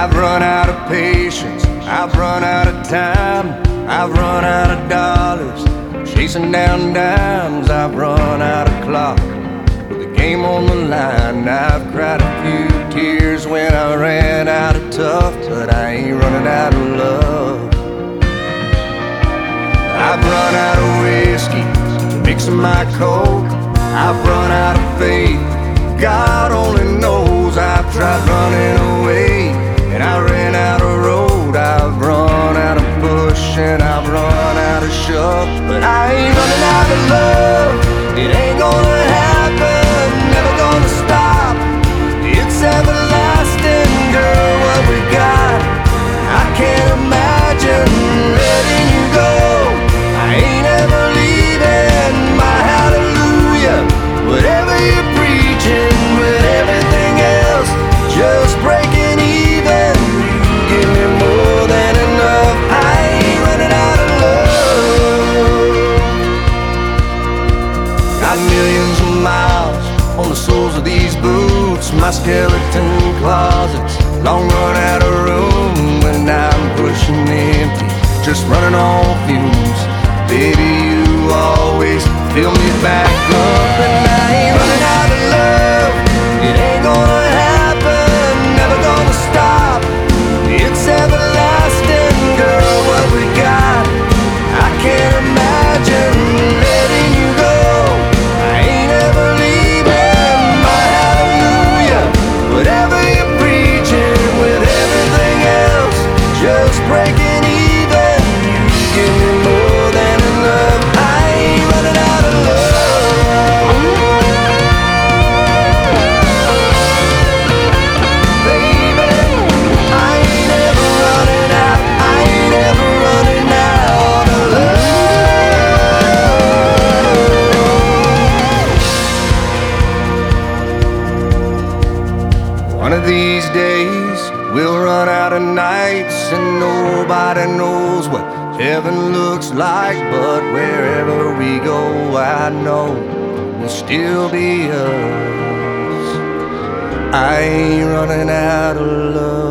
I've run out of patience, I've run out of time, I've run out of dollars, chasing down dimes. I've run out of clock with the game on the line. I've cried a few tears when I ran out of tough, but I ain't running out of love. I've run out of whiskey to mix in my coke. I've run out of faith, God only knows. I've tried running away and I ran out of road. I've run out of push and I've run out of shove, but I ain't running out of love. It ain't gonna happen, never gonna stop. It's everlasting, girl, what we got. I can't imagine letting you go. I ain't ever leaving my hallelujah. Whatever you're preaching, with everything else just breaking even. You give me more than enough. I ain't running out of love. Got millions of miles on the soles of these boots. My skeleton closets long run out of room. When I'm pushing empty, just running on fumes. Baby, you always fill me back up, and I ain't running out of love. It ain't gonna happen, never gonna stop. It's everlasting, girl, what we got. I can't imagine letting you go. I ain't ever leaving my hallelujah. Whatever you're preaching, with everything else just breaking even. You give me more than enough. I ain't running out of love. Baby, I ain't ever running out. I ain't ever running out of love. One of these days we'll run out of nights, and nobody knows what heaven looks like. But wherever we go, I know we'll still be us. I ain't running out of love.